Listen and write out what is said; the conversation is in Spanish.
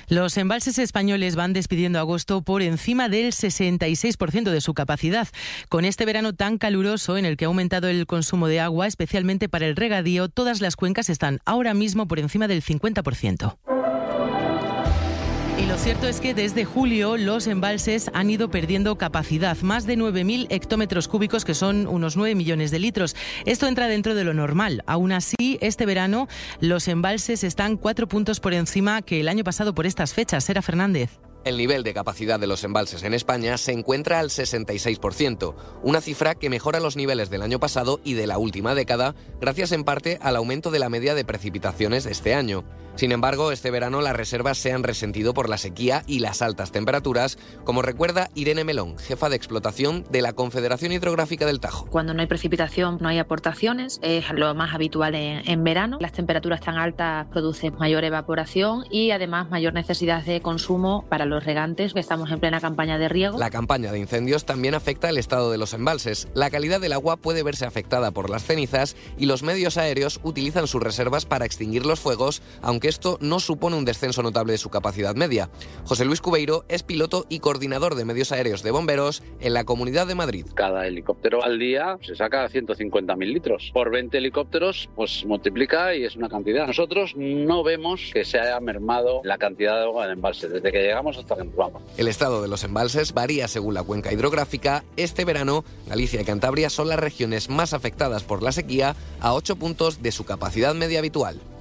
Los embalses españoles van despidiendo agosto por encima del 66% de su capacidad. Con este verano tan caluroso en el que ha aumentado el consumo de agua, especialmente para el regadío, todas las cuencas están ahora mismo por encima del 50%. Y lo cierto es que desde julio los embalses han ido perdiendo capacidad, más de 9.000 hectómetros cúbicos, que son unos 9 millones de litros. Esto entra dentro de lo normal. Aún así, este verano los embalses están 4 puntos por encima que el año pasado por estas fechas. Sara Fernández. El nivel de capacidad de los embalses en España se encuentra al 66%, una cifra que mejora los niveles del año pasado y de la última década, gracias en parte al aumento de la media de precipitaciones de este año. Sin embargo, este verano las reservas se han resentido por la sequía y las altas temperaturas, como recuerda Irene Melón, jefa de explotación de la Confederación Hidrográfica del Tajo. Cuando no hay precipitación, no hay aportaciones, es lo más habitual en verano. Las temperaturas tan altas producen mayor evaporación y además mayor necesidad de consumo para los regantes, que estamos en plena campaña de riego. La campaña de incendios también afecta el estado de los embalses. La calidad del agua puede verse afectada por las cenizas y los medios aéreos utilizan sus reservas para extinguir los fuegos, aunque esto no supone un descenso notable de su capacidad media. José Luis Cubeiro es piloto y coordinador de medios aéreos de bomberos en la Comunidad de Madrid. Cada helicóptero al día se saca 150.000 litros. Por 20 helicópteros, pues multiplica y es una cantidad. Nosotros no vemos que se haya mermado la cantidad de agua en embalse desde que llegamos hasta que nos vamos. El estado de los embalses varía según la cuenca hidrográfica. Este verano, Galicia y Cantabria son las regiones más afectadas por la sequía, a 8 puntos de su capacidad media habitual.